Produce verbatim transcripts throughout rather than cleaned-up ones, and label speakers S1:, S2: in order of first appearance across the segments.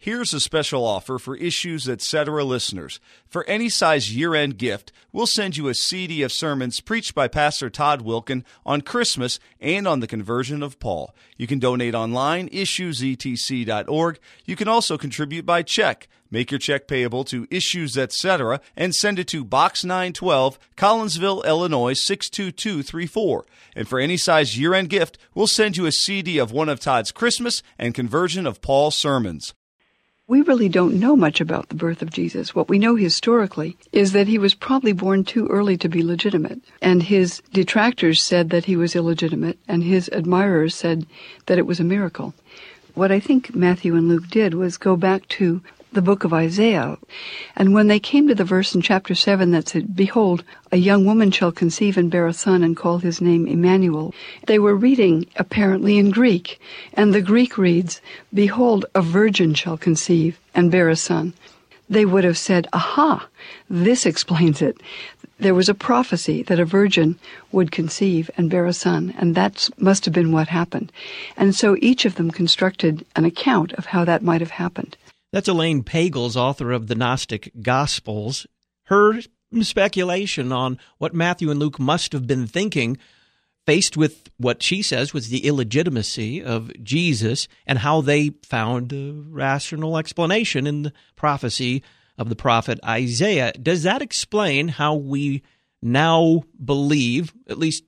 S1: Here's a special offer for Issues Etc. listeners. For any size year-end gift, we'll send you a C D of sermons preached by Pastor Todd Wilken on Christmas and on the conversion of Paul. You can donate online, issues e t c dot org. You can also contribute by check. Make your check payable to Issues Etc. and send it to Box nine twelve, Collinsville, Illinois six two two three four. And for any size year-end gift, we'll send you a C D of one of Todd's Christmas and conversion of Paul sermons.
S2: We really don't know much about the birth of Jesus. What we know historically is that he was probably born too early to be legitimate. And his detractors said that he was illegitimate, and his admirers said that it was a miracle. What I think Matthew and Luke did was go back to the book of Isaiah. And when they came to the verse in chapter seven that said, "Behold, a young woman shall conceive and bear a son and call his name Emmanuel," they were reading apparently in Greek. And the Greek reads, "Behold, a virgin shall conceive and bear a son." They would have said, aha, this explains it. There was a prophecy that a virgin would conceive and bear a son, and that must have been what happened. And so each of them constructed an account of how that might have happened.
S3: That's Elaine Pagels, author of the Gnostic Gospels. Her speculation on what Matthew and Luke must have been thinking, faced with what she says was the illegitimacy of Jesus, and how they found a rational explanation in the prophecy of the prophet Isaiah. Does that explain how we now believe, at least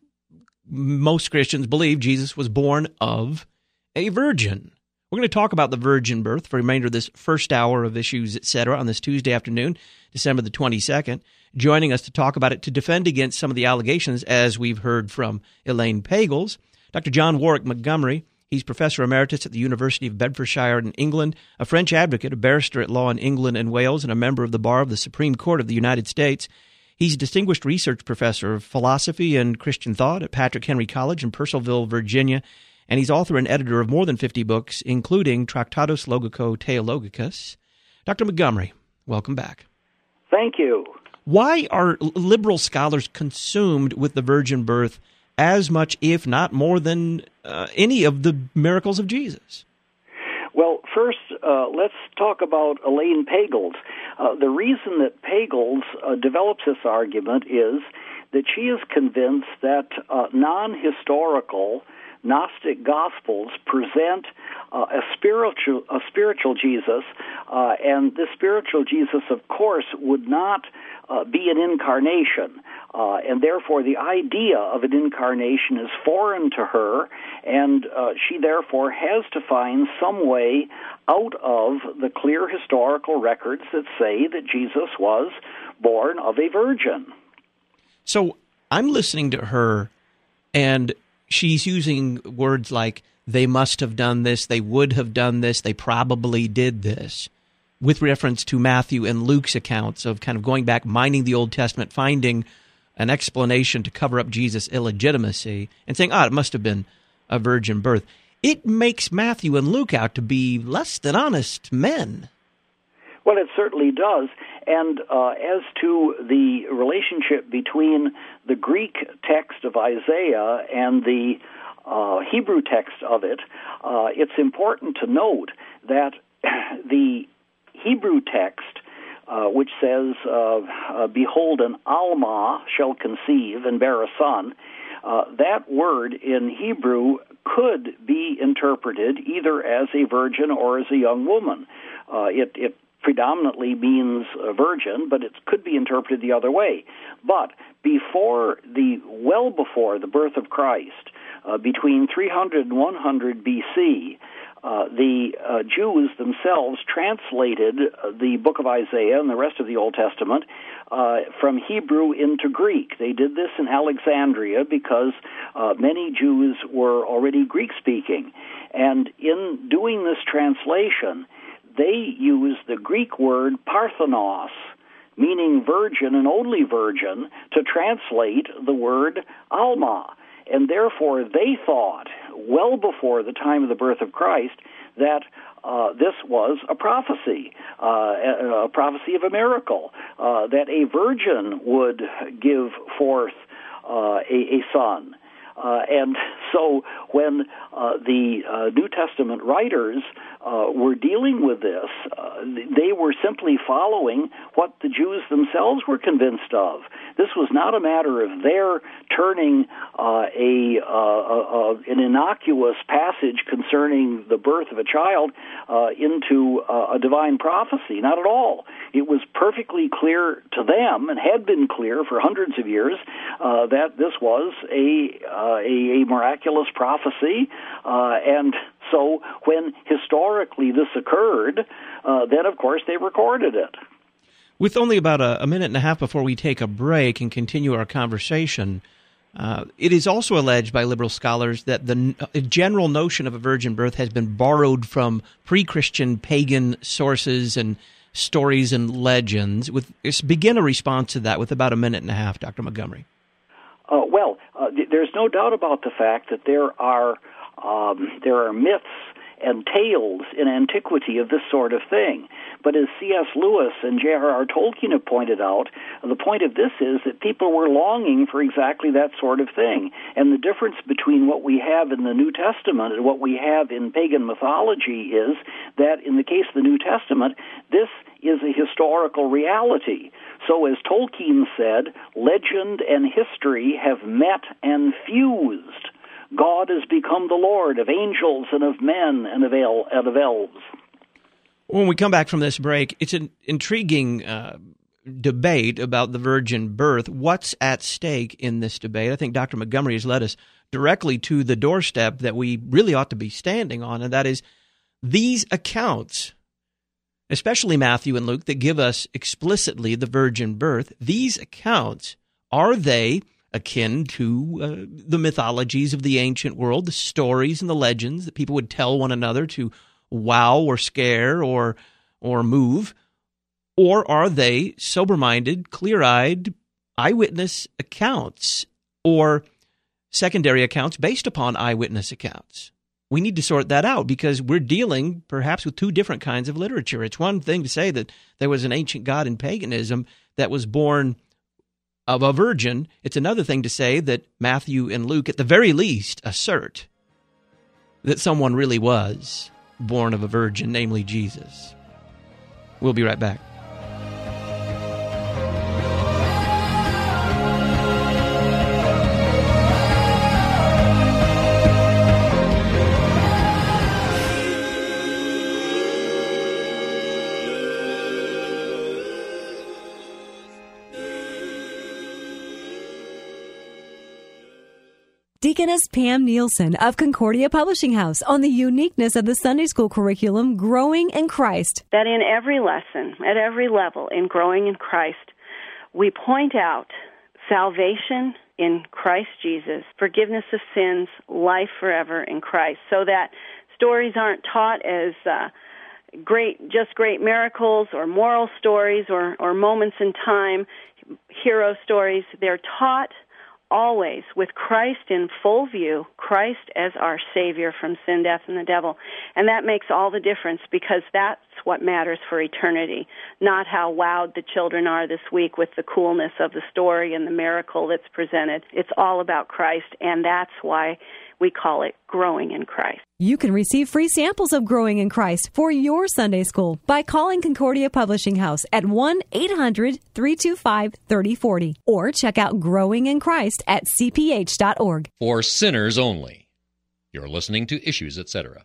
S3: most Christians believe, Jesus was born of a virgin? We're going to talk about the virgin birth for the remainder of this first hour of Issues Etc. on this Tuesday afternoon, December the twenty-second. Joining us to talk about it, to defend against some of the allegations, as we've heard from Elaine Pagels, Doctor John Warwick Montgomery. He's Professor Emeritus at the University of Bedfordshire in England, a French advocate, a barrister at law in England and Wales, and a member of the Bar of the Supreme Court of the United States. He's a Distinguished Research Professor of Philosophy and Christian Thought at Patrick Henry College in Purcellville, Virginia, and he's author and editor of more than fifty books, including Tractatus Logico-Theologicus. Doctor Montgomery, welcome back.
S4: Thank you.
S3: Why are liberal scholars consumed with the virgin birth as much, if not more, than uh, any of the miracles of Jesus?
S4: Well, first, uh, let's talk about Elaine Pagels. Uh, the reason that Pagels uh, develops this argument is that she is convinced that uh, non-historical Gnostic Gospels present uh, a spiritual a spiritual Jesus, uh, and this spiritual Jesus, of course, would not uh, be an incarnation, uh, and therefore the idea of an incarnation is foreign to her, and uh, she therefore has to find some way out of the clear historical records that say that Jesus was born of a virgin.
S3: So I'm listening to her, and she's using words like, they must have done this, they would have done this, they probably did this, with reference to Matthew and Luke's accounts of kind of going back, mining the Old Testament, finding an explanation to cover up Jesus' illegitimacy, and saying, ah, it must have been a virgin birth. It makes Matthew and Luke out to be less than honest men.
S4: Well, it certainly does. And uh, as to the relationship between the Greek text of Isaiah and the uh, Hebrew text of it, uh, it's important to note that the Hebrew text, uh, which says, uh, uh, "Behold, an Alma shall conceive and bear a son," uh, that word in Hebrew could be interpreted either as a virgin or as a young woman. Uh, it, it predominantly means a virgin, but it could be interpreted the other way. But before the, well before the birth of Christ, uh, between three hundred and one hundred B C, uh, the uh, Jews themselves translated uh, the book of Isaiah and the rest of the Old Testament uh, from Hebrew into Greek. They did this in Alexandria because uh, many Jews were already Greek-speaking. And in doing this translation, they use the Greek word parthenos, meaning virgin and only virgin, to translate the word Alma. And therefore they thought, well before the time of the birth of Christ, that uh, this was a prophecy, uh, a, a prophecy of a miracle, uh, that a virgin would give forth uh, a, a son. Uh, and so when uh, the uh, New Testament writers uh, were dealing with this, uh, they were simply following what the Jews themselves were convinced of. This was not a matter of their turning uh, a, uh, a an innocuous passage concerning the birth of a child uh, into uh, a divine prophecy. Not at all. It was perfectly clear to them, and had been clear for hundreds of years, uh, that this was a uh, a, a miraculous prophecy, uh, and so when historically this occurred, uh, then of course they recorded it.
S3: With only about a, a minute and a half before we take a break and continue our conversation, uh, it is also alleged by liberal scholars that the uh, general notion of a virgin birth has been borrowed from pre-Christian pagan sources and stories and legends. With begin a response to that with about a minute and a half, Doctor Montgomery.
S4: Uh, well, uh, th- there's no doubt about the fact that there are um, there are myths and tales in antiquity of this sort of thing. But as C S Lewis and J R R Tolkien have pointed out, the point of this is that people were longing for exactly that sort of thing. And the difference between what we have in the New Testament and what we have in pagan mythology is that in the case of the New Testament, this is a historical reality. So as Tolkien said, legend and history have met and fused. God has become the Lord of angels and of men and of, el- and of elves.
S3: When we come back from this break, it's an intriguing uh, debate about the virgin birth. What's at stake in this debate? I think Doctor Montgomery has led us directly to the doorstep that we really ought to be standing on, and that is these accounts, especially Matthew and Luke, that give us explicitly the virgin birth. These accounts, are they akin to uh, the mythologies of the ancient world, the stories and the legends that people would tell one another to wow or scare or or move? Or are they sober-minded, clear-eyed eyewitness accounts or secondary accounts based upon eyewitness accounts? We need to sort that out because we're dealing perhaps with two different kinds of literature. It's one thing to say that there was an ancient god in paganism that was born of a virgin. It's another thing to say that Matthew and Luke, at the very least, assert that someone really was born of a virgin, namely Jesus. We'll be right back.
S5: Deaconess Pam Nielsen of Concordia Publishing House on the uniqueness of the Sunday school curriculum, Growing in Christ.
S6: That in every lesson, at every level, in Growing in Christ, we point out salvation in Christ Jesus, forgiveness of sins, life forever in Christ, so that stories aren't taught as uh, great, just great miracles or moral stories or, or moments in time, hero stories. They're taught always with Christ in full view, Christ as our Savior from sin, death, and the devil. And that makes all the difference because that's what matters for eternity, not how wowed the children are this week with the coolness of the story and the miracle that's presented. It's all about Christ, and that's why we call it Growing in Christ.
S5: You can receive free samples of Growing in Christ for your Sunday school by calling Concordia Publishing House at one eight hundred three two five three zero four zero or check out Growing in Christ at c p h dot org.
S7: For sinners only. You're listening to Issues, et cetera.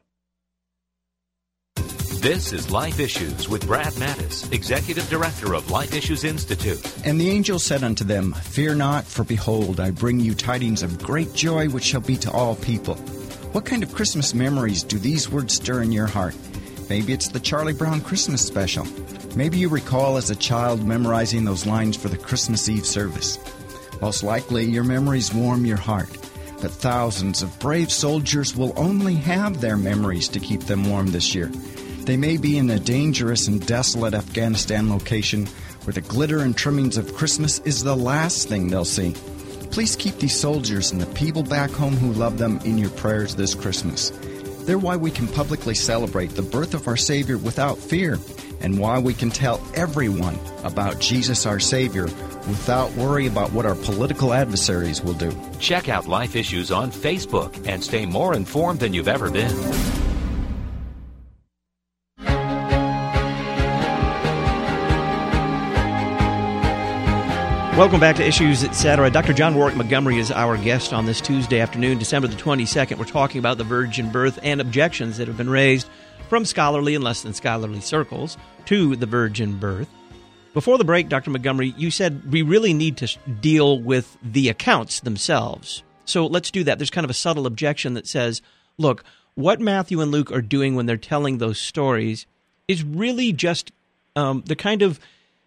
S8: This is Life Issues with Brad Mattis, Executive Director of Life Issues Institute.
S9: And the angel said unto them, Fear not, for behold, I bring you tidings of great joy, which shall be to all people. What kind of Christmas memories do these words stir in your heart? Maybe it's the Charlie Brown Christmas special. Maybe you recall as a child memorizing those lines for the Christmas Eve service. Most likely, your memories warm your heart. But thousands of brave soldiers will only have their memories to keep them warm this year. They may be in a dangerous and desolate Afghanistan location where the glitter and trimmings of Christmas is the last thing they'll see. Please keep these soldiers and the people back home who love them in your prayers this Christmas. They're why we can publicly celebrate the birth of our Savior without fear, and why we can tell everyone about Jesus our Savior without worry about what our political adversaries will do.
S8: Check out Life Issues on Facebook and stay more informed than you've ever been.
S3: Welcome back to Issues, et cetera. Doctor John Warwick Montgomery is our guest on this Tuesday afternoon, December the twenty-second. We're talking about the virgin birth and objections that have been raised from scholarly and less than scholarly circles to the virgin birth. Before the break, Doctor Montgomery, you said we really need to deal with the accounts themselves. So let's do that. There's kind of a subtle objection that says, look, what Matthew and Luke are doing when they're telling those stories is really just um, the kind of...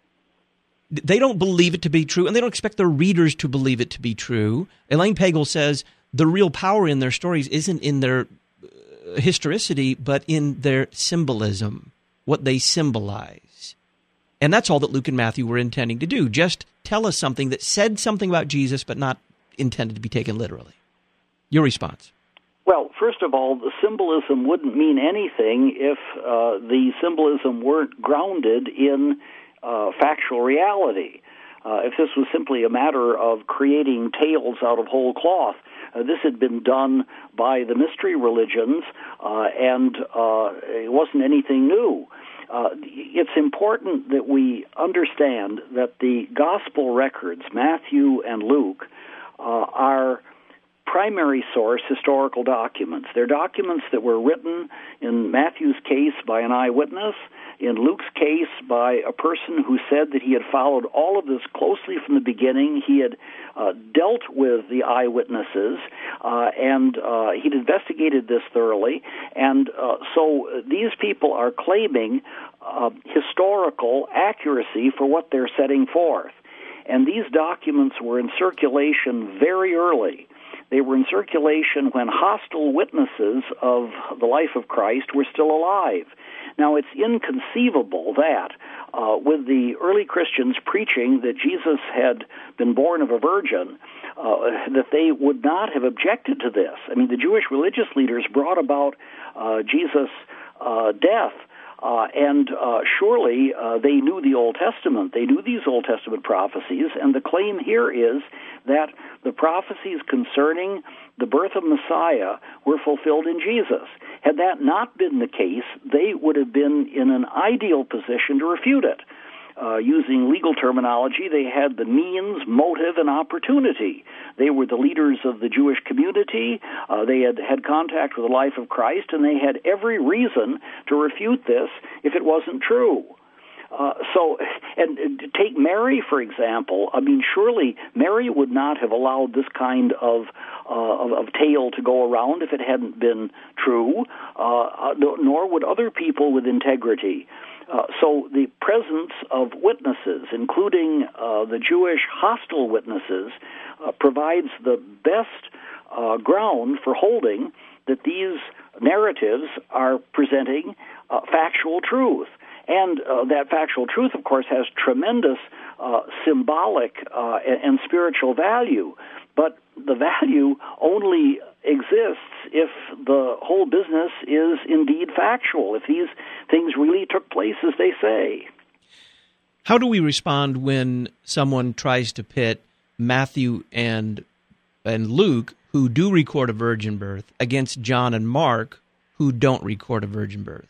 S3: They don't believe it to be true, and they don't expect their readers to believe it to be true. Elaine Pagel says the real power in their stories isn't in their historicity, but in their symbolism, what they symbolize. And that's all that Luke and Matthew were intending to do, just tell us something that said something about Jesus, but not intended to be taken literally. Your response?
S4: Well, first of all, the symbolism wouldn't mean anything if uh, the symbolism weren't grounded in Uh, factual reality. Uh, if this was simply a matter of creating tales out of whole cloth, uh, this had been done by the mystery religions, uh, and uh, it wasn't anything new. Uh, it's important that we understand that the gospel records, Matthew and Luke, uh, are primary source historical documents. They're documents that were written, in Matthew's case, by an eyewitness, in Luke's case, by a person who said that he had followed all of this closely from the beginning. He had uh, dealt with the eyewitnesses, uh, and uh, he'd investigated this thoroughly. And uh, so these people are claiming uh, historical accuracy for what they're setting forth. And these documents were in circulation very early. They were in circulation when hostile witnesses of the life of Christ were still alive. Now, it's inconceivable that uh, with the early Christians preaching that Jesus had been born of a virgin, uh, that they would not have objected to this. I mean, the Jewish religious leaders brought about uh, Jesus' uh, death. Uh, and uh, surely uh, they knew the Old Testament. They knew these Old Testament prophecies, and the claim here is that the prophecies concerning the birth of Messiah were fulfilled in Jesus. Had that not been the case, they would have been in an ideal position to refute it. Uh, using legal terminology, they had the means, motive, and opportunity. They were the leaders of the Jewish community. Uh, they had had contact with the life of Christ, and they had every reason to refute this if it wasn't true. Uh, so, and, and take Mary, for example. I mean, surely Mary would not have allowed this kind of uh, of, of tale to go around if it hadn't been true, uh, nor would other people with integrity. Uh, so the presence of witnesses, including uh, the Jewish hostile witnesses, uh, provides the best uh, ground for holding that these narratives are presenting uh, factual truth. And uh, that factual truth, of course, has tremendous uh, symbolic uh, and, and spiritual value. But the value only exists if the whole business is indeed factual, if these things really took place as they say.
S3: How do we respond when someone tries to pit Matthew and and Luke, who do record a virgin birth, against John and Mark, who don't record a virgin birth?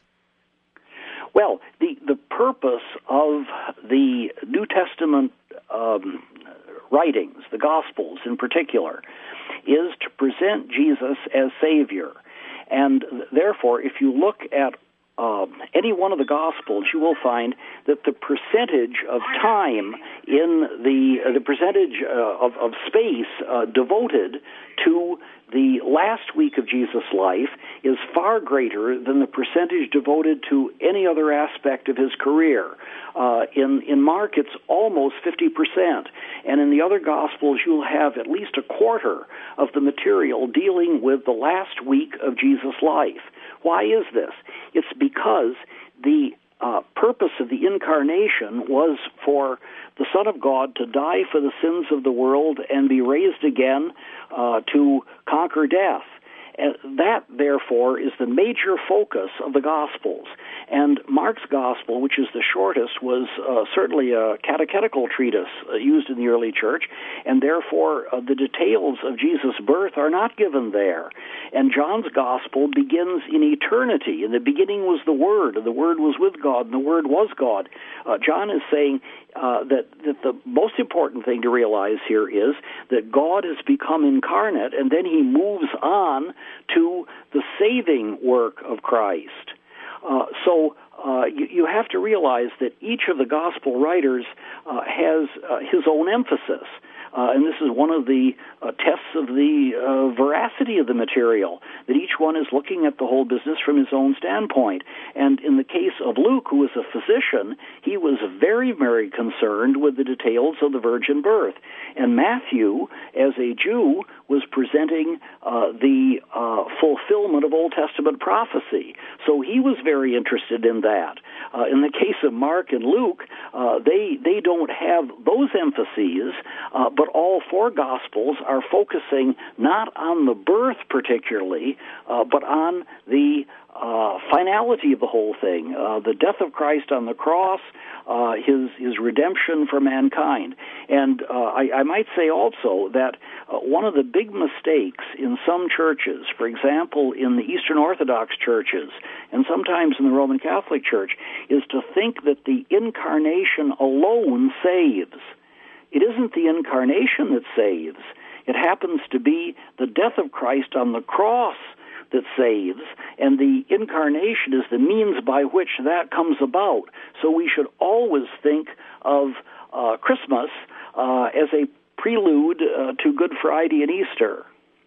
S4: Well, the, the purpose of the New Testament um, writings, the Gospels in particular, is to present Jesus as Savior. And therefore, if you look at uh, any one of the Gospels, you will find that the percentage of time in the uh, the percentage uh, of, of space uh, devoted to the last week of Jesus' life is far greater than the percentage devoted to any other aspect of his career. Uh, in, in Mark, it's almost fifty percent. And in the other Gospels, you'll have at least a quarter of the material dealing with the last week of Jesus' life. Why is this? It's because the uh, purpose of the incarnation was for the Son of God to die for the sins of the world and be raised again uh, to conquer death. And that, therefore, is the major focus of the Gospels. And Mark's Gospel, which is the shortest, was uh, certainly a catechetical treatise uh, used in the early church, and therefore uh, the details of Jesus' birth are not given there. And John's Gospel begins in eternity. In the beginning was the Word, and the Word was with God, and the Word was God. Uh, John is saying uh, that, that the most important thing to realize here is that God has become incarnate, and then he moves on to the saving work of Christ. Uh, so uh, you, you have to realize that each of the gospel writers uh, has uh, his own emphasis. Uh, and this is one of the uh, tests of the uh, veracity of the material, that each one is looking at the whole business from his own standpoint. And in the case of Luke, who was a physician, he was very, very concerned with the details of the virgin birth. And Matthew, as a Jew, was presenting uh, the uh, fulfillment of Old Testament prophecy. So he was very interested in that. Uh, in the case of Mark and Luke, uh, they they don't have those emphases, uh, but all four Gospels are focusing not on the birth particularly, uh, but on the uh, finality of the whole thing, uh, the death of Christ on the cross, uh, his his redemption for mankind. And uh, I, I might say also that uh, one of the big mistakes in some churches, for example, in the Eastern Orthodox churches, and sometimes in the Roman Catholic Church, is to think that the incarnation alone saves. It isn't the incarnation that saves. It happens to be the death of Christ on the cross that saves, and the incarnation is the means by which that comes about. So we should always think of uh, Christmas uh, as a prelude uh, to Good Friday and Easter.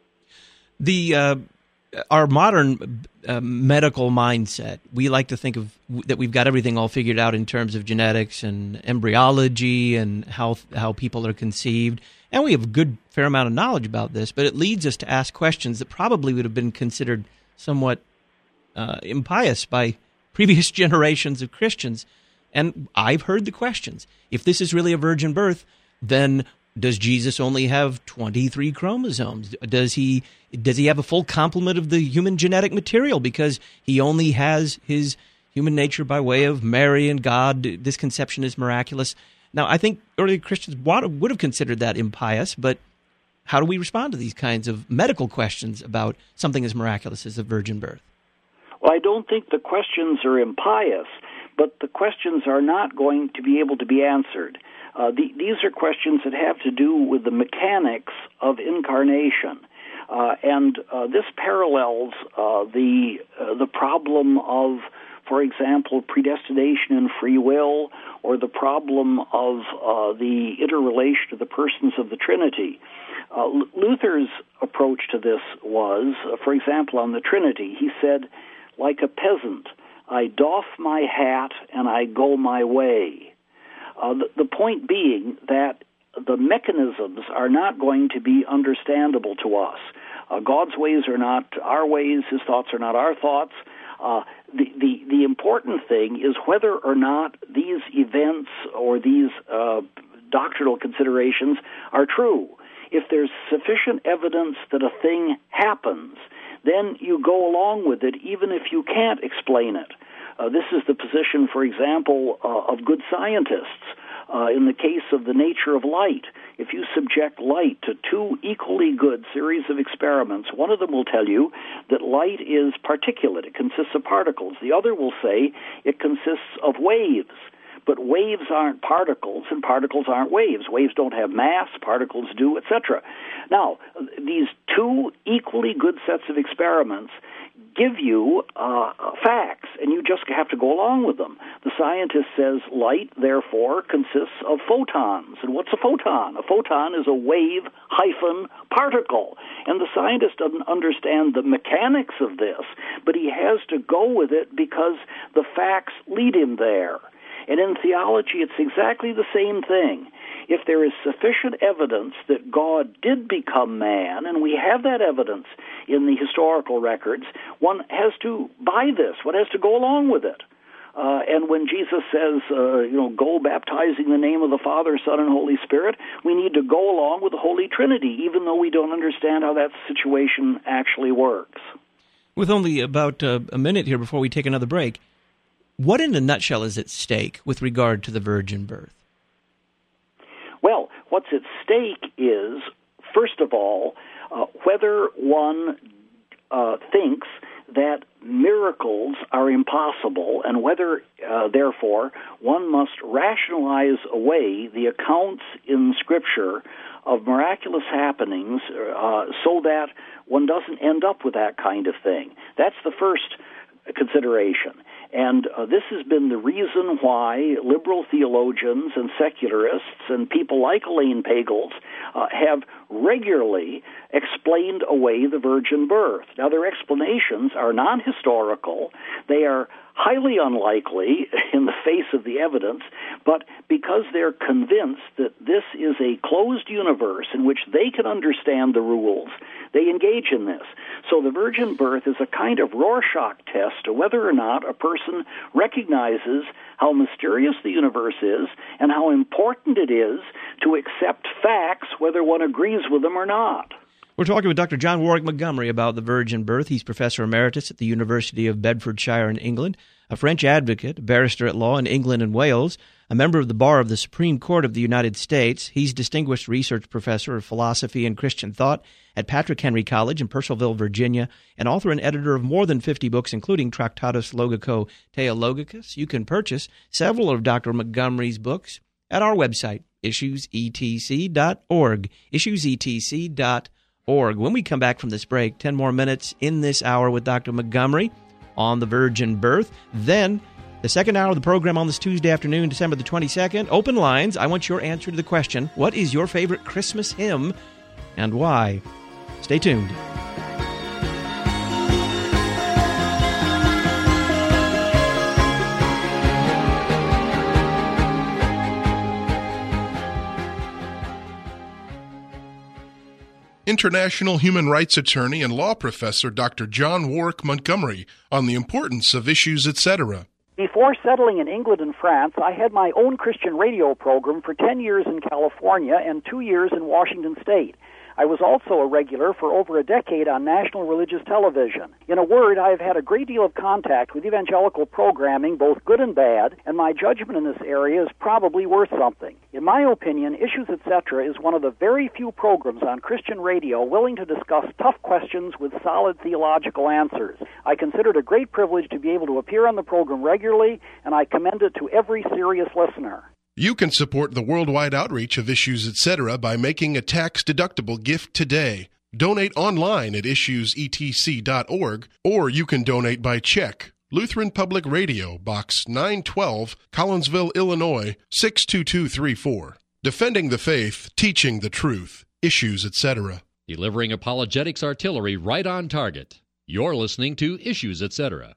S3: The uh, our modern uh, medical mindset, we like to think of that we've got everything all figured out in terms of genetics and embryology and how how people are conceived. And we have a good fair amount of knowledge about this, but it leads us to ask questions that probably would have been considered somewhat uh, impious by previous generations of Christians. And I've heard the questions. If this is really a virgin birth, then does Jesus only have twenty-three chromosomes? Does he does he have a full complement of the human genetic material because he only has his human nature by way of Mary and God? This conception is miraculous. Now, I think early Christians would have considered that impious, but how do we respond to these kinds of medical questions about something as miraculous as a virgin birth?
S4: Well, I don't think the questions are impious, but the questions are not going to be able to be answered. Uh, the, these are questions that have to do with the mechanics of incarnation. Uh, and uh, this parallels uh, the uh, the problem of, for example, predestination and free will, or the problem of uh, the interrelation of the persons of the Trinity. Uh, Luther's approach to this was, uh, for example, on the Trinity, he said, like a peasant, I doff my hat and I go my way. Uh, the, the point being that the mechanisms are not going to be understandable to us. Uh, God's ways are not our ways, his thoughts are not our thoughts. Uh, the, the, the important thing is whether or not these events or these uh, doctrinal considerations are true. If there's sufficient evidence that a thing happens, then you go along with it even if you can't explain it. Uh, this is the position, for example, uh, of good scientists. Uh, in the case of the nature of light, if you subject light to two equally good series of experiments, one of them will tell you that light is particulate. It consists of particles. The other will say it consists of waves. But waves aren't particles, and particles aren't waves. Waves don't have mass, particles do, et cetera. Now, these two equally good sets of experiments give you uh, facts, and you just have to go along with them. The scientist says light, therefore, consists of photons. And what's a photon? A photon is a wave hyphen particle. And the scientist doesn't understand the mechanics of this, but he has to go with it because the facts lead him there. And in theology, it's exactly the same thing. If there is sufficient evidence that God did become man, and we have that evidence in the historical records, one has to buy this. One has to go along with it. Uh, and when Jesus says, uh, you know, go baptizing the name of the Father, Son, and Holy Spirit, we need to go along with the Holy Trinity, even though we don't understand how that situation actually works.
S3: With only about uh, a minute here before we take another break, What in a nutshell is at stake with regard to the virgin birth?
S4: Well, what's at stake is, first of all, uh, whether one uh, thinks that miracles are impossible, and whether, uh, therefore, one must rationalize away the accounts in Scripture of miraculous happenings uh, so that one doesn't end up with that kind of thing. That's the first consideration. And uh, this has been the reason why liberal theologians and secularists and people like Elaine Pagels uh, have regularly explained away the virgin birth. Now, their explanations are non-historical. They are highly unlikely in the face of the evidence, but because they're convinced that this is a closed universe in which they can understand the rules, they engage in this. So the virgin birth is a kind of Rorschach test to whether or not a person recognizes how mysterious the universe is and how important it is to accept facts, whether one agrees with them or not.
S3: We're talking with Doctor John Warwick Montgomery about the virgin birth. He's professor emeritus at the University of Bedfordshire in England, a French advocate, a barrister at law in England and Wales, a member of the Bar of the Supreme Court of the United States. He's distinguished research professor of philosophy and Christian thought at Patrick Henry College in Purcellville, Virginia, and author and editor of more than fifty books, including Tractatus Logico Theologicus. You can purchase several of Doctor Montgomery's books at our website, issues e t c dot org, issues e t c dot org. When we come back from this break, ten more minutes in this hour with Doctor Montgomery on the virgin birth. Then the second hour of the program on this Tuesday afternoon, December the twenty-second, open lines. I want your answer to the question, what is your favorite Christmas hymn and why? Stay tuned.
S10: International human rights attorney and law professor Doctor John Warwick Montgomery on the importance of Issues, et cetera.
S11: Before settling in England and France, I had my own Christian radio program for ten years in California and two years in Washington State. I was also a regular for over a decade on national religious television. In a word, I have had a great deal of contact with evangelical programming, both good and bad, and my judgment in this area is probably worth something. In my opinion, Issues, et cetera is one of the very few programs on Christian radio willing to discuss tough questions with solid theological answers. I consider it a great privilege to be able to appear on the program regularly, and I commend it to every serious listener.
S10: You can support the worldwide outreach of Issues, et cetera by making a tax-deductible gift today. Donate online at issues e t c dot org, or you can donate by check. Lutheran Public Radio, Box nine twelve, Collinsville, Illinois, six two two three four. Defending the faith, teaching the truth. Issues, et cetera.
S7: Delivering apologetics artillery right on target. You're listening to Issues, et cetera.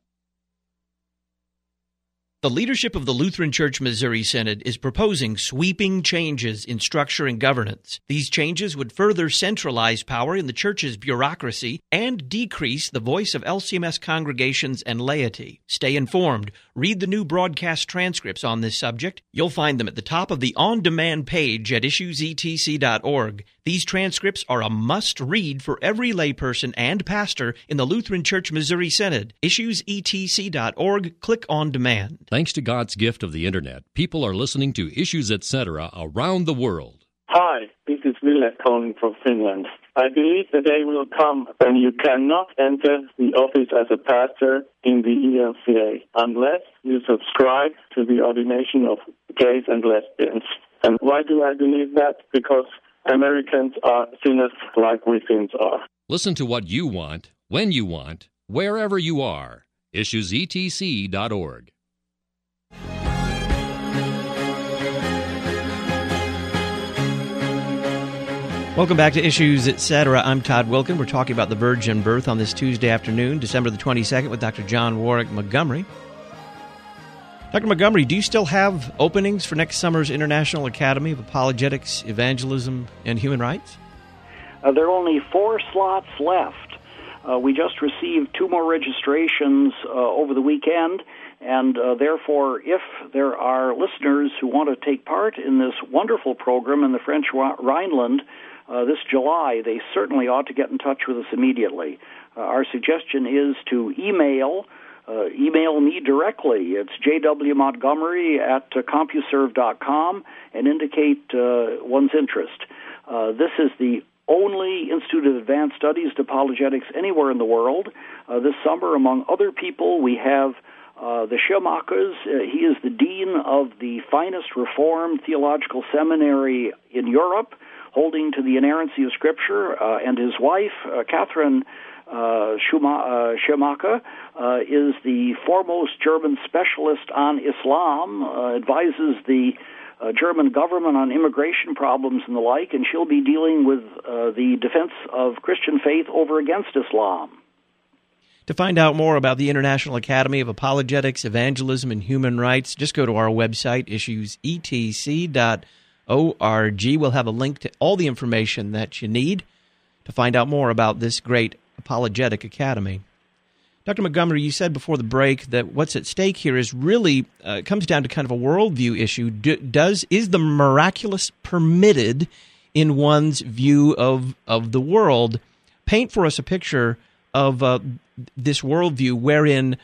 S3: The leadership of the Lutheran Church Missouri Synod is proposing sweeping changes in structure and governance. These changes would further centralize power in the church's bureaucracy and decrease the voice of L C M S congregations and laity. Stay informed. Read the new broadcast transcripts on this subject. You'll find them at the top of the on-demand page at issues e t c dot org. These transcripts are a must-read for every layperson and pastor in the Lutheran Church Missouri Synod. issues e t c dot org. Click on demand.
S7: Thanks to God's gift of the Internet, people are listening to Issues, et cetera around the world.
S12: Hi, this is Ville calling from Finland. I believe the day will come when you cannot enter the office as a pastor in the E L C A unless you subscribe to the ordination of gays and lesbians. And why do I believe that? Because Americans are sinners like we Finns are.
S7: Listen to what you want, when you want, wherever you are. issues e t c dot org.
S3: Welcome back to Issues, et cetera. I'm Todd Wilkin. We're talking about the virgin birth on this Tuesday afternoon, December the twenty-second, with Doctor John Warwick Montgomery. Doctor Montgomery, do you still have openings for next summer's International Academy of Apologetics, Evangelism, and Human Rights?
S4: Uh, there are only four slots left. Uh, we just received two more registrations uh, over the weekend, and uh, therefore, if there are listeners who want to take part in this wonderful program in the French Rhineland uh, this July, they certainly ought to get in touch with us immediately. Uh, our suggestion is to email uh, email me directly. It's j w montgomery at uh, compuserve dot com and indicate uh, one's interest. Uh, this is the only Institute of Advanced Studies to Apologetics anywhere in the world. Uh, this summer, among other people, we have uh, the Schemakas. Uh, he is the dean of the finest Reformed Theological Seminary in Europe, holding to the inerrancy of Scripture, uh, and his wife, uh, Catherine uh, Schuma, uh, Schemaka, uh, is the foremost German specialist on Islam, uh, advises the Uh, German government on immigration problems and the like, and she'll be dealing with uh, the defense of Christian faith over against Islam.
S3: To find out more about the International Academy of Apologetics, Evangelism, and Human Rights, just go to our website, issues e t c dot org. We'll have a link to all the information that you need to find out more about this great apologetic academy. Doctor Montgomery, you said before the break that what's at stake here is really uh, comes down to kind of a worldview issue. Do, does is the miraculous permitted in one's view of of the world? Paint for us a picture of uh, this worldview wherein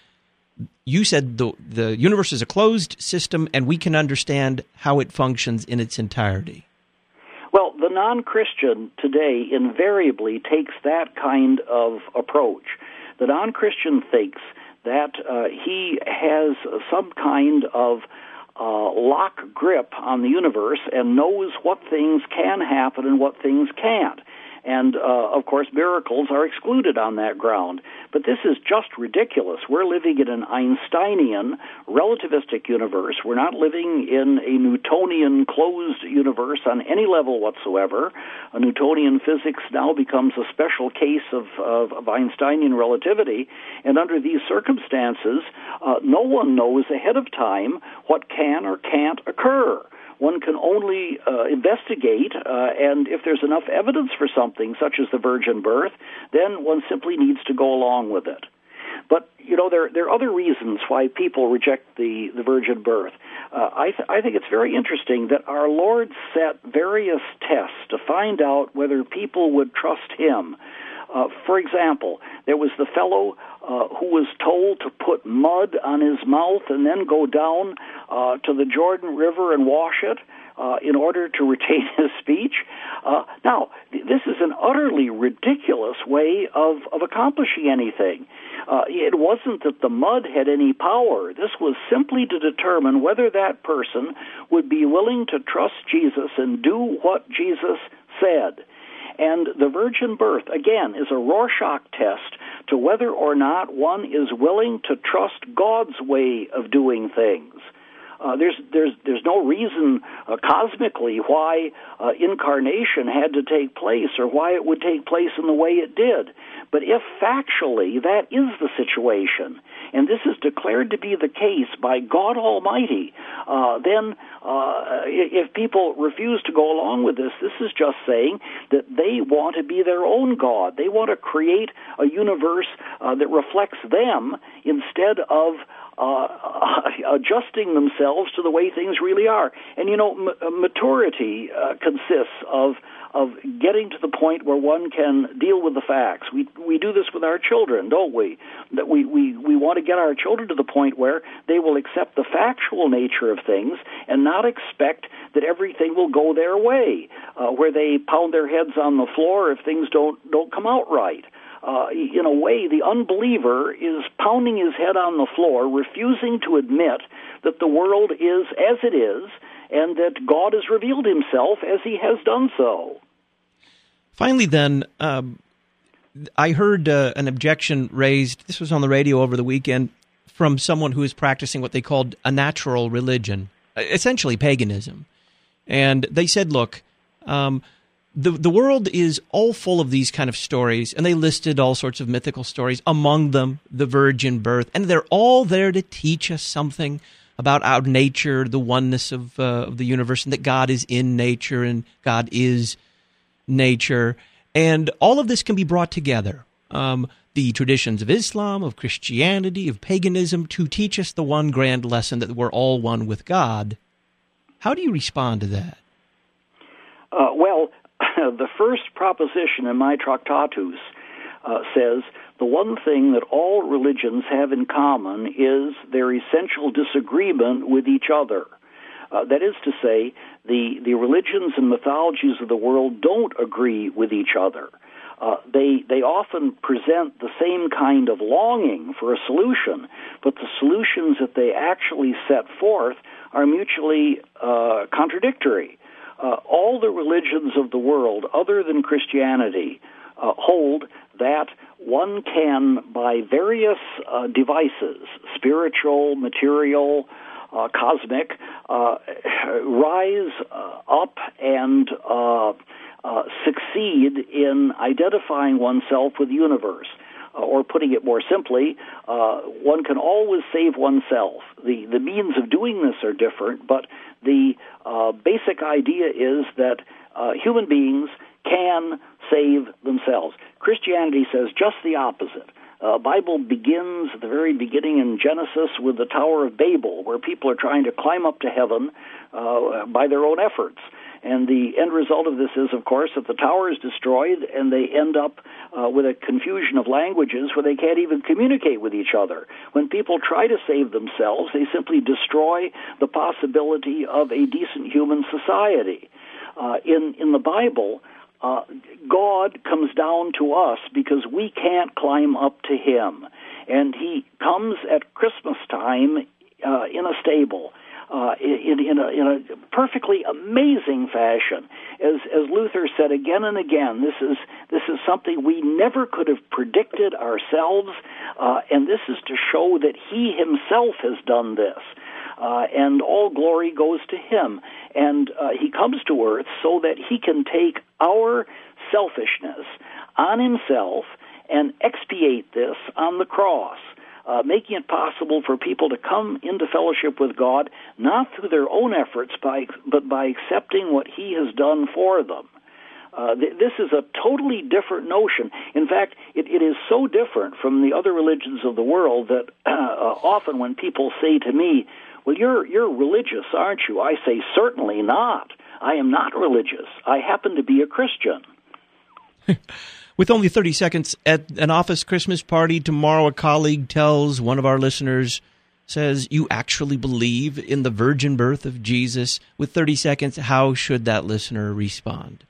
S3: you said the the universe is a closed system and we can understand how it functions in its entirety.
S4: Well, the non-Christian today invariably takes that kind of approach. The non-Christian thinks that uh, he has some kind of uh, lock grip on the universe and knows what things can happen and what things can't. And, uh, of course, miracles are excluded on that ground. But this is just ridiculous. We're living in an Einsteinian relativistic universe. We're not living in a Newtonian closed universe on any level whatsoever. A Newtonian physics now becomes a special case of, of, of Einsteinian relativity. And under these circumstances, uh, no one knows ahead of time what can or can't occur. One can only uh, investigate, uh, and if there's enough evidence for something, such as the virgin birth, then one simply needs to go along with it. But, you know, there, there are other reasons why people reject the, the virgin birth. Uh, I, th- I think it's very interesting that our Lord set various tests to find out whether people would trust Him. Uh, for example, there was the fellow uh, who was told to put mud on his mouth and then go down uh, to the Jordan River and wash it uh, in order to retain his speech. Uh, now, th- this is an utterly ridiculous way of, of accomplishing anything. Uh, it wasn't that the mud had any power. This was simply to determine whether that person would be willing to trust Jesus and do what Jesus said. And the virgin birth, again, is a Rorschach test to whether or not one is willing to trust God's way of doing things. Uh, there's there's there's no reason uh, cosmically why uh, incarnation had to take place or why it would take place in the way it did. But if factually that is the situation, and this is declared to be the case by God Almighty, uh, then uh, if people refuse to go along with this, this is just saying that they want to be their own God. They want to create a universe uh, that reflects them instead of Uh, adjusting themselves to the way things really are. And, you know, m- maturity uh, consists of of getting to the point where one can deal with the facts. We we do this with our children, don't we? That we, we, we want to get our children to the point where they will accept the factual nature of things and not expect that everything will go their way, uh, where they pound their heads on the floor if things don't don't come out right. Uh, in a way, the unbeliever is pounding his head on the floor, refusing to admit that the world is as it is, and that God has revealed Himself as He has done so.
S3: Finally, then, um, I heard uh, an objection raised, this was on the radio over the weekend, from someone who is practicing what they called a natural religion, essentially paganism. And they said, look, um, The the world is all full of these kind of stories, and they listed all sorts of mythical stories, among them the virgin birth, and they're all there to teach us something about our nature, the oneness of, uh, of the universe, and that God is in nature and God is nature. And all of this can be brought together, um, the traditions of Islam, of Christianity, of paganism, to teach us the one grand lesson that we're all one with God. How do you respond to that?
S4: Uh, well, the first proposition in my Tractatus uh, says, the one thing that all religions have in common is their essential disagreement with each other. Uh, that is to say, the, the religions and mythologies of the world don't agree with each other. Uh, they they often present the same kind of longing for a solution, but the solutions that they actually set forth are mutually uh, contradictory. Uh, all the religions of the world, other than Christianity, uh, hold that one can, by various uh, devices, spiritual, material, uh, cosmic, uh, rise uh, up and uh, uh, succeed in identifying oneself with the universe. Uh, or putting it more simply, uh, one can always save oneself. The, the means of doing this are different, but the uh, basic idea is that uh, human beings can save themselves. Christianity says just the opposite. Uh, Bible begins at the very beginning in Genesis with the Tower of Babel, where people are trying to climb up to heaven uh, by their own efforts. And the end result of this is, of course, that the tower is destroyed and they end up uh, with a confusion of languages where they can't even communicate with each other. When people try to save themselves, they simply destroy the possibility of a decent human society. Uh, in, in the Bible, uh, God comes down to us because we can't climb up to Him. And He comes at Christmas time uh, in a stable. Uh, in, in, a, in a perfectly amazing fashion. As, as Luther said again and again, this is this is something we never could have predicted ourselves, uh, and this is to show that He Himself has done this. Uh, and all glory goes to Him. And uh, He comes to earth so that He can take our selfishness on Himself and expiate this on the cross. Uh, making it possible for people to come into fellowship with God, not through their own efforts, by, but by accepting what He has done for them. Uh, th- this is a totally different notion. In fact, it, it is so different from the other religions of the world that uh, uh, often when people say to me, well, you're, you're religious, aren't you? I say, certainly not. I am not religious. I happen to be a Christian.
S3: With only thirty seconds, at an office Christmas party tomorrow, a colleague tells one of our listeners, says, you actually believe in the virgin birth of Jesus. With thirty seconds, how should that listener respond?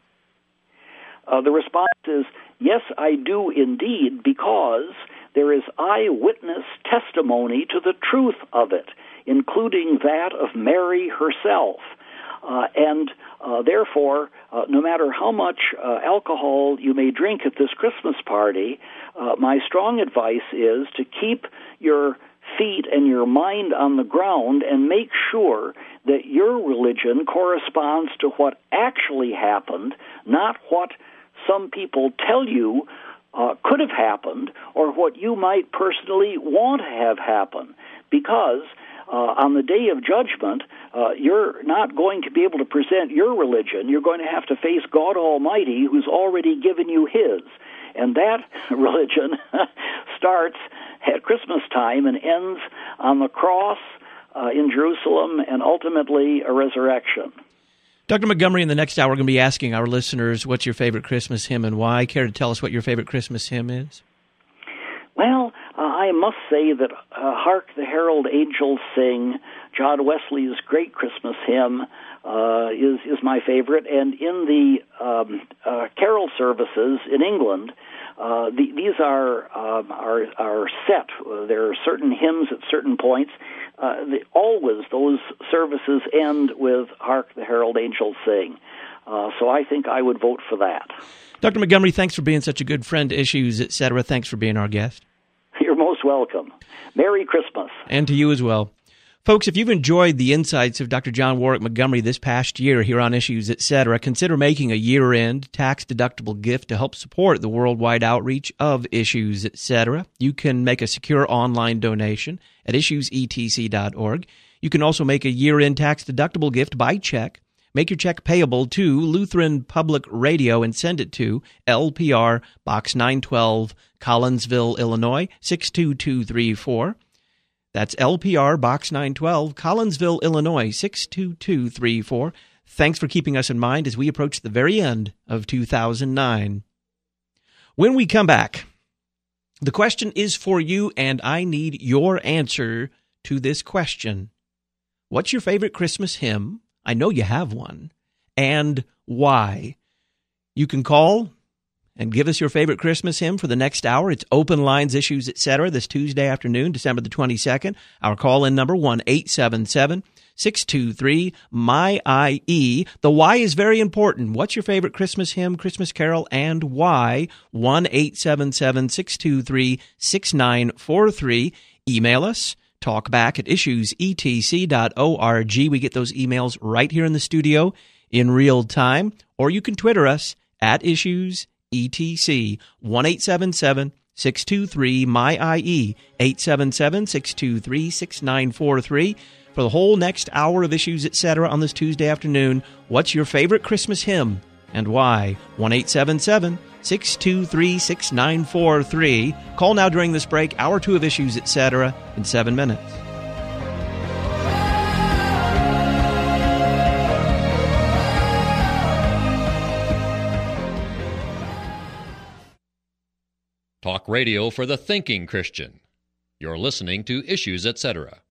S4: Uh, the response is, yes, I do indeed, because there is eyewitness testimony to the truth of it, including that of Mary herself. Uh, and uh, therefore, uh, no matter how much uh, alcohol you may drink at this Christmas party, uh, my strong advice is to keep your feet and your mind on the ground and make sure that your religion corresponds to what actually happened, not what some people tell you uh, could have happened or what you might personally want to have happen. Because Uh, on the day of judgment, uh, you're not going to be able to present your religion. You're going to have to face God Almighty, who's already given you His. And that religion starts at Christmas time and ends on the cross uh, in Jerusalem and ultimately a resurrection.
S3: Doctor Montgomery, in the next hour, we're going to be asking our listeners, what's your favorite Christmas hymn and why? Care to tell us what your favorite Christmas hymn is?
S4: Well, uh, I must say that uh, Hark the Herald Angels Sing, John Wesley's great Christmas hymn, uh, is, is my favorite. And in the um, uh, carol services in England, uh, the, these are, um, are, are set. There are certain hymns at certain points. Uh, the, always those services end with Hark the Herald Angels Sing. Uh, so I think I would vote for that.
S3: Doctor Montgomery, thanks for being such a good friend to Issues, et cetera. Thanks for being our guest.
S4: You're most welcome. Merry Christmas.
S3: And to you as well. Folks, if you've enjoyed the insights of Doctor John Warwick Montgomery this past year here on Issues, et cetera, consider making a year-end tax-deductible gift to help support the worldwide outreach of Issues, et cetera. You can make a secure online donation at issues e t c dot org. You can also make a year-end tax-deductible gift by check. Make your check payable to Lutheran Public Radio and send it to L P R Box nine twelve, Collinsville, Illinois, six two two three four. That's L P R Box nine twelve, Collinsville, Illinois, six two two three four. Thanks for keeping us in mind as we approach the very end of two thousand nine. When we come back, The question is for you, and I need your answer to this question. What's your favorite Christmas hymn? I know you have one. And why? You can call and give us your favorite Christmas hymn for the next hour. It's Open Lines, Issues, et cetera this Tuesday afternoon, December the twenty-second. Our call-in number, one eight seven seven, six two three, M Y I E. The why is very important. What's your favorite Christmas hymn, Christmas carol, and why? one eight seven seven, six two three, six nine four three. Email us. Talk back at issues e t c dot org. We get those emails right here in the studio in real time. Or you can Twitter us at issues E T C, one eight seven seven, six two three, M Y I E, eight seven seven, six two three, six nine four three. For the whole next hour of Issues, et cetera on this Tuesday afternoon, what's your favorite Christmas hymn and why? one eight seven seven, six two three, six nine four three. Call now during this break, hour two of Issues, et cetera in seven minutes.
S7: Talk radio for the thinking Christian. You're listening to Issues, et cetera.